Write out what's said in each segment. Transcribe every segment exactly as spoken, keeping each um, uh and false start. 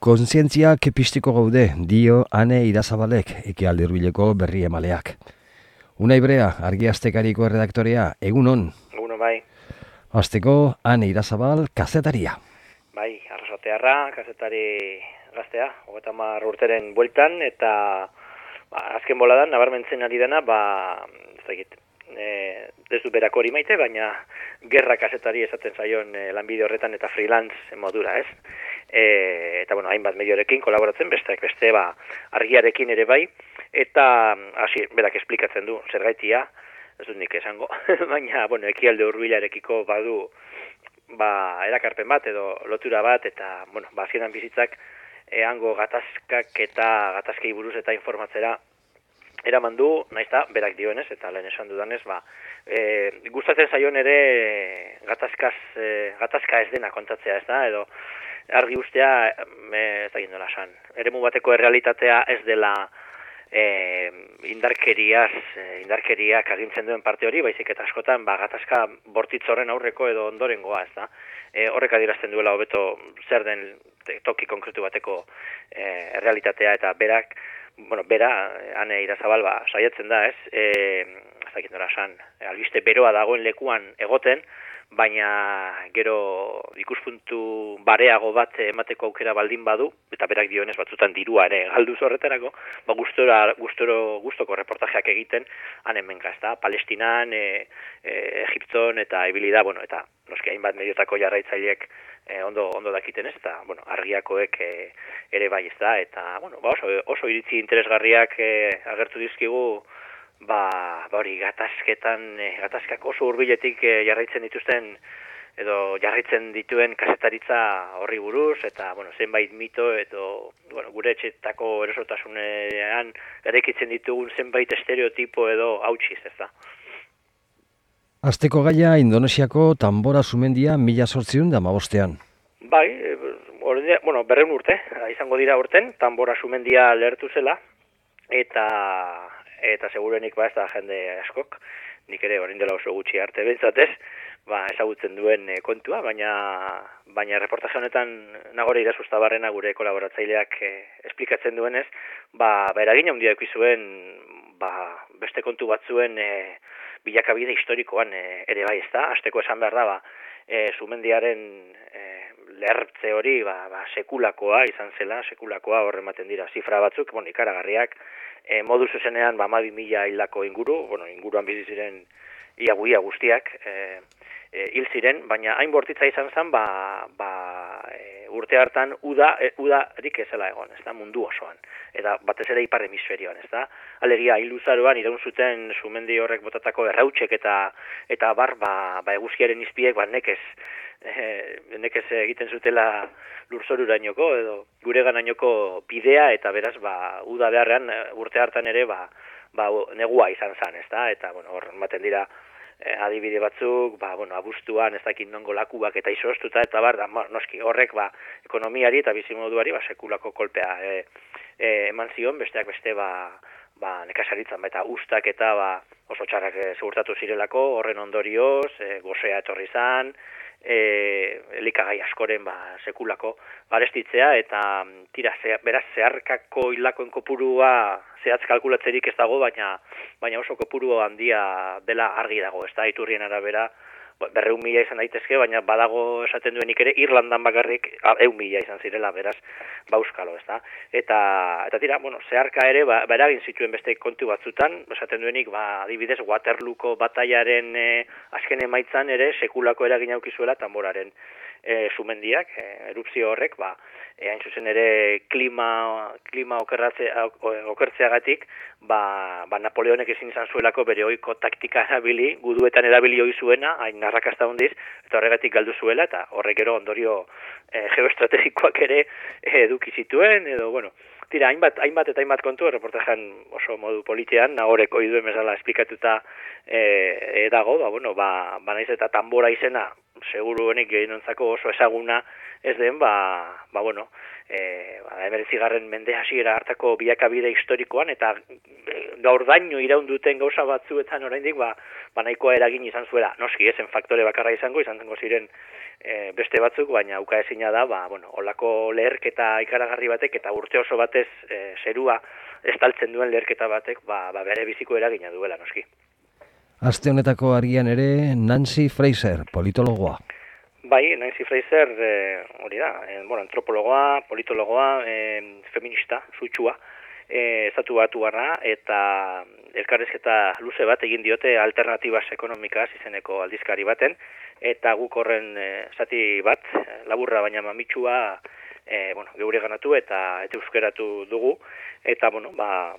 Kontzientziak piztiko gaude, dio Ane Irazabalek, Ekialde Hurbileko berri emaleak. Unai Brea, Argi Astekariko erredaktorea, egunon. Egunon bai. Hasteko Ane Irazabal, kazetaria. Bai, arrasatearra, kazetari gaztea, hogeita hamar urteren bueltan, eta ba, azken boladan, nabarmentzen ari dena, ba, ez dakit, e, ez du berako hori maite, baina gerra kazetari esaten zaion e, lanbide horretan eta freelance modura, ez? E, eta, bueno, hainbat mediorekin kolaboratzen, besteak beste, ba, argiarekin ere bai, eta, hasi, berak esplikatzen du, zergaitia, ez dut nik esango, baina, bueno, Ekialde Hurbilarekiko badu, ba, erakarpen bat edo lotura bat, eta, bueno, ba, azkenan bizitzak eango gatazkak eta gatazkei buruz eta informatzera eraman du, naizta, berak dioenez, eta lehen esan dudanez, ba, e, gustatzen zaion ere gatazkaz, e, gatazka ez dena kontatzea, ez da, edo argi ustea, e, ez da gindola esan, eremu bateko errealitatea ez dela e, indarkeriaz, e, indarkeriak agintzen duen parte hori, baizik eta askotan, ba, gatazka bortitz horren aurreko edo ondorengoa, ez da, e, horrek adierazten duela hobeto zer den toki konkretu bateko e, errealitatea, eta berak, bueno, bera, Ane Irazabal, ba, saiatzen da, ez, e, ez dakit nola esan, albiste beroa dagoen lekuan egoten, baina gero ikuspuntu bareago bat emateko aukera baldin badu, eta berak dionez batzutan dirua ere galduz horretarako, ba, gustora, gustoro, gustoko reportajeak egiten, han hemenka, ez da, Palestinan, e, e, Egipton, eta ibilida, bueno, eta noski hainbat mediotako jarraitzaileek e, ondo, ondo dakiten ez, eta, bueno, argiakoek e, ere bai, ez da, eta, bueno, ba, oso, oso iritzi interesgarriak e, agertu dizkigu, ba, ba hori gatazketan, e, gatazkak oso hurbiletik e, jarraitzen dituzten, edo jarraitzen dituen kazetaritza horri buruz, eta, bueno, zenbait mito, edo, bueno, gure etxetako erosotasunean eraikitzen ditugun zenbait estereotipo edo hautsiz, ez da. Asteko gaia Indonesiako Tambora sumendia mila zortziehun eta hamabostean. Bai, e, bueno, berreun urte, izango dira urten, Tambora sumendia lehertu zela, eta eta segurenik ba ez da jende askok, nik ere orain dela oso gutxi arte bentsatez, ba, ezagutzen duen e, kontua, baina baina reportaje honetan Nagore Irazustabarrena gure kolaboratzaileak e, esplikatzen duenez, ba, ba eragin handia eduki zuen, ba, beste kontu batzuen e, bilakabide historikoan e, ere bai, ezta, hasteko esan behar da, ba, e, sumendiaren e, lehertze hori, ba, ba, sekulakoa izan zela, sekulakoa horre ematen dira zifra batzuk, bueno, ikaragarriak, e, modu zuzenean, ba, hamabi mila hildako inguru, bueno, inguruan bizi ziren ia guia guztiak, e, e, hil ziren, baina hain bortitza izan zen, ba, ba, e, urte hartan uda, e, udarik ezela egon, ez da, mundu osoan, eta batez ere ipar hemisferioan, ez da, alegia hiluzaroan iraun zuten sumendi horrek botatako errautsek eta eta bar, ba, ba eguzkiaren izpiek, ba, nekez, e, nekez egiten zutela lurzorurainoko edo gureganainoko bidea, eta beraz, ba, uda beharrean urte hartan ere, ba, ba, negua izan zen, ez da, eta, bueno, hor, ematen dira, e, adibide batzuk, ba, bueno, abuztuan, ez dakit nongo lakuak eta izoztuta, eta bar, da, noski, horrek, ba, ekonomiari eta bizimoduari, ba, sekulako kolpea e, e, eman zion, besteak beste, ba, ba, nekazaritzan, eta ustak eta, ba, oso txarrak e, segurtatu zirelako, horren ondorioz, e, gozea etorri zan, e, elikagai askoren, ba, sekulako garestitzea, eta, tira, ze, beraz, zeharkako hilakoen kopurua, zehatz kalkulatzerik ez dago, baina baina oso kopuru handia dela argi dago, ez da, iturrien arabera, berreun mila izan daitezke, baina badago esaten duenik ere, Irlandan bakarrik eun mila izan zirela, beraz, bauskalo, ez da. Eta, eta tira, bueno, zeharka ere, ba, beragin zituen beste kontu batzutan, esaten duenik, ba, adibidez, Waterlooko bataiaren e, azken emaitzan ere, sekulako eragin aukizuela Tamboraren e, sumendiak, e, erupzio horrek, ba, e, hain zuzen ere klima, klima okerratze, okertzeagatik, ba, ba Napoleonek ezin izan zuelako bere ohiko taktika erabili, guduetan erabili ohi zuena, hain arrakasta hondiz, eta horregatik galdu zuela, eta horrek gero ondorio e, geoestrategikoak ere e, eduki zituen, edo, bueno, tira, hainbat, hainbat eta hainbat kontu, reportajean oso modu politean, nagoreko iduen bezala esplikatuta e, e, dago, ba, bueno, ba, ba naiz eta Tambora izena seguruenik gehienontzako oso ezaguna ez den, ba, ba bueno, e, ba, emeretzigarren mende hasiera hartako bilakabide historikoan, eta gaur daino iraun duten gauza batzuetan oraindik ba, ba nahikoa eragin izan zuela. Noski, ezen faktore bakarra izango, izan zengo ziren e, beste batzuk, baina uka ezina da, ba, bueno, olako leherketa ikaragarri batek eta urte oso batez e, zerua estaltzen duen leherketa batek, ba, ba bere biziko eragina duela, noski. Aste honetako argian ere Nancy Fraser, politologoa. Bai, Nancy Fraser, eh, hori da, eh, bueno, antropologoa, politologoa, eh, feminista, sutsua, eh, estatu batuarra, eta elkarrizketa luze bat egin diote alternatibas ekonomikaz izeneko aldizkari baten, eta guk horren eh, zati bat, laburra baina mamitsua, eh, bueno, geure ganatu eta eta euskeratu dugu, eta, bueno, ba,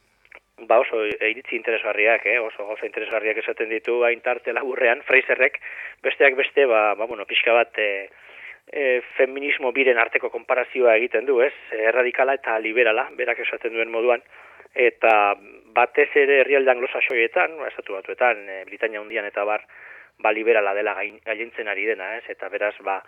ba oso iritzi interesgarriak, eh? oso gauza interesgarriak esaten ditu hain tarte laburrean, Fraserrek, besteak beste, ba, ba bueno, pixka bat e, e, feminismo biren arteko konparazioa egiten du, ez? Erradikala eta liberala, berak esaten duen moduan, eta batez ere herrialde anglosaxoietan, estatu batuetan, e, Britania Handian eta bar, ba liberala dela gailentzen ari dena, ez? Eta beraz, ba,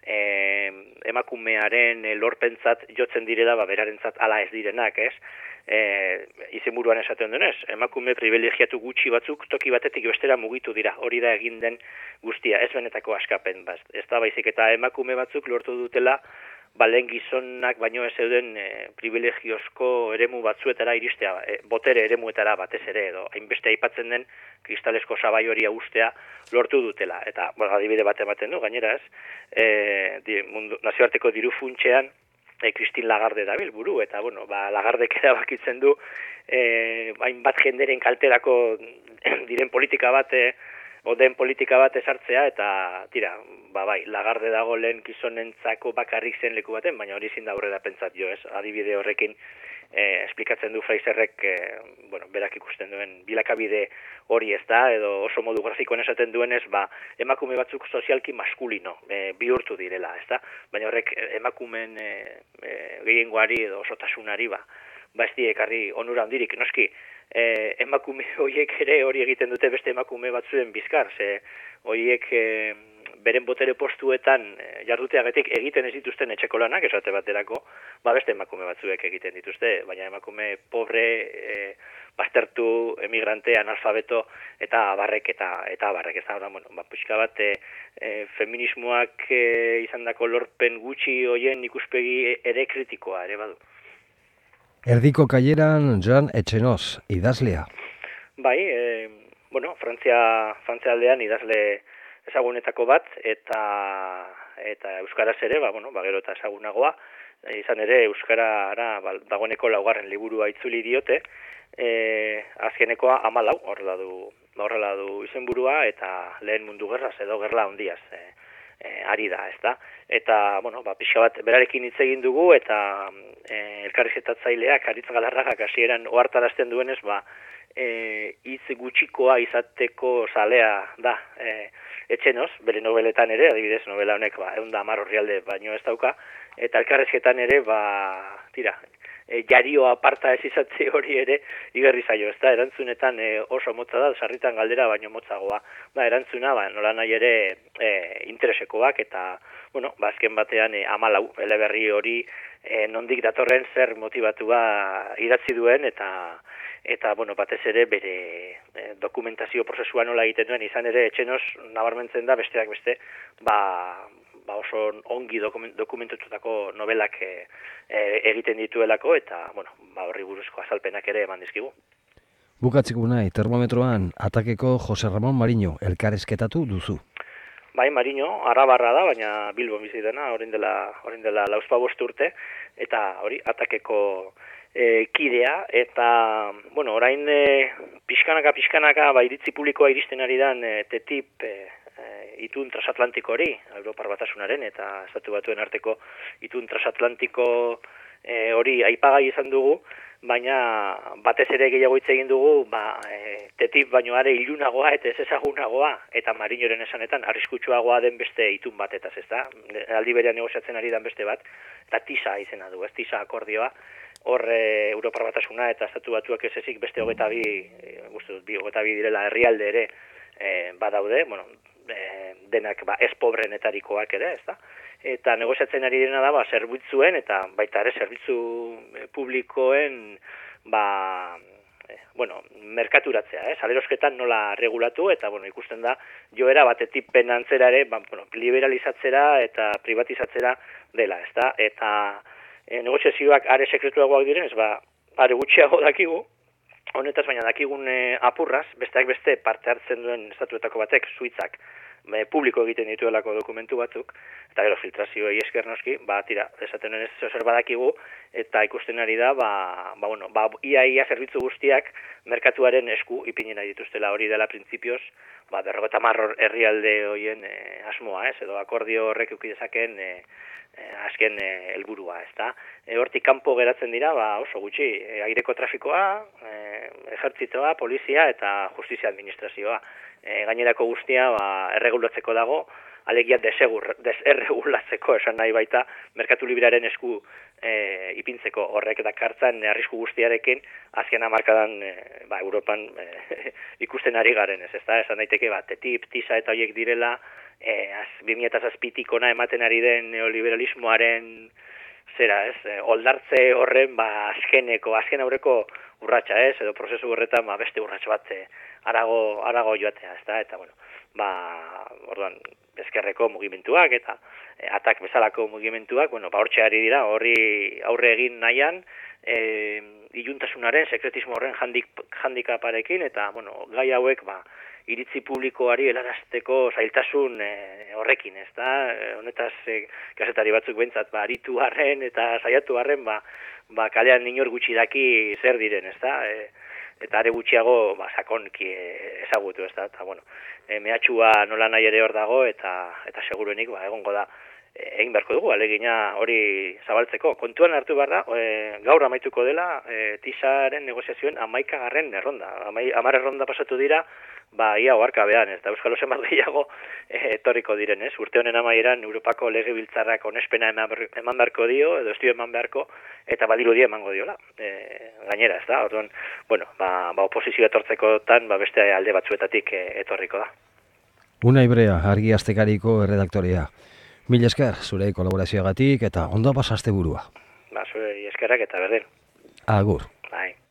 e, emakumearen e, lorpentzat jotzen direla, ba, berarentzat ala ez direnak, ez? E, izenburuan esaten denez, emakume privilegiatu gutxi batzuk toki batetik bestera mugitu dira, hori da egin den guztia, ez benetako askapen, baz. Ez da baizik eta emakume batzuk lortu dutela, ba, lehen gizonak baino ez zeuden e, privilegiozko eremu batzuetara iristea, e, botere eremuetara batez ere, edo hainbeste aipatzen den kristalesko sabai hori ustea lortu dutela. Eta, bueno, adibide bat ematen du, gainera ez, e, di, mundu, nazioarteko diru funtsean, E, Christine Lagarde dabil buru, eta bueno, ba, Lagardek erabakitzen du eh, hainbat jenderen kalterako diren politika bat, eh, oden politika bat esartzea, eta tira, ba bai, Lagarde dago lehen gizonentzako bakarrik zen leku baten, baina hori zin da aurrera pentsat jo, ez? Adibide horrekin eh, esplikatzen du Fraserrek, eh, bueno, berak ikusten duen bilakabide hori ez da, edo oso modu grafikoen esaten duenez, ba, emakume batzuk sozialki maskulino e, bihurtu direla, ez da? Baina horrek emakumen e, e, gehiengoari edo osotasunari, ba, ba ez ekarri onura handirik, noski, e, emakume horiek ere hori egiten dute beste emakume batzuen bizkar, ze horiek e, beren botere postuetan e, jarduteagatik egiten ez dituzten etxeko lanak, esate baterako, ba beste emakume batzuek egiten dituzte, baina emakume pobre, e, baztertu, emigrante, analfabeto, eta abarrek, eta, eta abarrek, ez da, bueno, ba, pixka bat, e, e, feminismoak e, izandako lorpen gutxi hoien ikuspegi ere kritikoa, ere badu. Erdiko kaieran Jan Etxenoz, idazlea. Bai, e, bueno, Frantzia, Frantzia aldean idazle ezagunetako bat, eta eta euskaraz ere, ba, bueno, ba, gero eta ezagunagoa, izan ere euskarara ba, dagoeneko laugarren liburua itzuli diote, e, azkenekoa hamalau, horrela du, horrela du izenburua, eta lehen mundu gerraz edo gerla handiaz e, e, ari da, ez da? Eta, bueno, ba, pixka bat berarekin hitz egin dugu, eta e, elkarrizketatzaileak, Aritz Galarragak hasieran ohartarazten duenez, ba, e, hitz gutxikoa izateko zalea da, e, Etxenoz, bere nobeletan ere, adibidez novela honek, ba, egun da hamar orrialde baino ez dauka, eta elkarrezketan ere, ba, tira, e, jario aparta ez izatze hori ere igerri zaio, ez da, erantzunetan e, oso motza da, sarritan galdera baino motzagoa, ba, erantzuna, ba, nola nahi ere e, interesekoak, eta, bueno, ba, azken batean e, hamalau, eleberri hori e, nondik datorren zer motivatua idatzi duen, eta eta, bueno, batez ere bere e, dokumentazio prozesua nola egiten duen, izan ere Etxenoz nabarmentzen da besteak beste, ba, ba oso ongi dokument, dokumentatutako novelak e, e, egiten dituelako, eta, bueno, ba horri buruzko azalpenak ere eman dizkigu. Bukatzeko nahi, termometroan, Atakeko Jose Ramon Mariño, elkarrizketatu duzu. Bai, Mariño, arabarra da, baina Bilbon bizi dena, orain dela, orain dela lauzpabost urte, eta hori, Atakeko E, kidea, eta, bueno, orain e, pixkanaka, pixkanaka, ba, iritzi publikoa iristen ari dan e, TTIP e, e, itun transatlantiko hori, Europar Batasunaren, eta Estatu Batuen arteko itun transatlantiko e, hori aipagai izan dugu, baina batez ere gehiago hitz egin dugu, ba, e, TTIP baino are ilunagoa eta ez ezagunagoa, eta Mariñoren esanetan arriskutsuagoa den beste itun batetaz, ez da? Aldi berean negoziatzen ari dan beste bat, eta TISA izena du, ez TISA akordioa, hor e, Europar Batasuna eta Estatu Batuak ez ezik beste hogeta bi, e, guztu, bi hogeta bi direla herrialde ere e, badaude, bueno, e, denak ba, ez pobrenetarikoak ere, ez da? Eta negoziatzen ari dena da, ba, zerbitzuen eta baita ere zerbitzu publikoen, ba, e, bueno, merkaturatzea, eh? Salerosketan nola regulatu, eta, bueno, ikusten da, joera batetik penantzera ere, ba, bueno, liberalizatzera eta privatizatzera dela, ez da? Eta e, negoziazioak are sekretuagoak direnez, ba, are gutxiago dakigu, honetaz baina dakigun e, apurraz, besteak beste parte hartzen duen estatuetako batek, Suitzak, e, publiko egiten dituelako dokumentu batzuk, eta gero filtrazioei esker noski, ba, tira, esaten ez zer badakigu, eta ikusten ari da, ba, ba, bueno, ba, ia ia zerbitzu guztiak merkatuaren esku ipini nahi dituztela, hori dela printzipioz, ba, berrogeta marror herrialde horien e, asmoa, ez, edo akordio horrek eukidezaken e, e, azken helburua, ez da. E, hortik kanpo geratzen dira, ba, oso gutxi, e, aireko trafikoa, e, ejertzitoa, polizia eta justizia administrazioa. E, gainerako guztia, ba, erregulatzeko dago, alegia desegur, deserregulatzeko esan nahi baita, merkatu librearen esku e, ipintzeko horrek dakartzan arrisku guztiarekin, azken hamarkadan e, ba, Europan e, ikusten ari garen, ez da, esan daiteke, ba, TTIP, TISA eta horiek direla, e, bi mila zazpitik ona ematen ari den neoliberalismoaren zera, ez, e, oldartze horren, ba, azkeneko, azken aurreko urratsa, ez, edo prozesu horretan, ba, beste urrats bat e, arago, arago joatea, ez da, eta, bueno, ba, orduan, ezkerreko mugimenduak eta e, atak bezalako mugimenduak, bueno, ba, hortxe ari dira, horri aurre egin nahian, e, iluntasunaren, sekretismo horren handik, handikaparekin, eta, bueno, gai hauek, ba, iritzi publikoari helarazteko zailtasun e, horrekin, ez da, e, honetaz e, kazetari batzuk behintzat, ba, aritu harren eta saiatu harren, ba, ba, kalean inor gutxi daki zer diren, ez da, e, eta are gutxiago ba, sakonki ezagutu, ez da, eta, bueno, e, mehatxua nola nahi ere hor dago, eta eta seguruenik, ba, egongo da, e, egin beharko dugu, alegina hori zabaltzeko. Kontuan hartu behar da, e, gaur amaituko dela, e, tisaren negoziazioen hamaikagarren erronda, hamar erronda pasatu dira, ba, ia oarkabean, ez da, Euskal Ozen bat gehiago e, etorriko diren, ez? Urte honen amaieran, Europako legebiltzarrak onespena eman beharko dio, edo estio eman beharko, eta badirudi emango diola, e, gainera, ez da, orduan, bueno, ba, ba oposizio etortzekotan, ba, beste alde batzuetatik e, etorriko da. Unai Brea, Argi Astekariko erredaktorea. Mil esker, zure kolaborazioagatik, eta ondo pasaste burua. Ba, zure eskerrak eta berdin. Agur. Bai.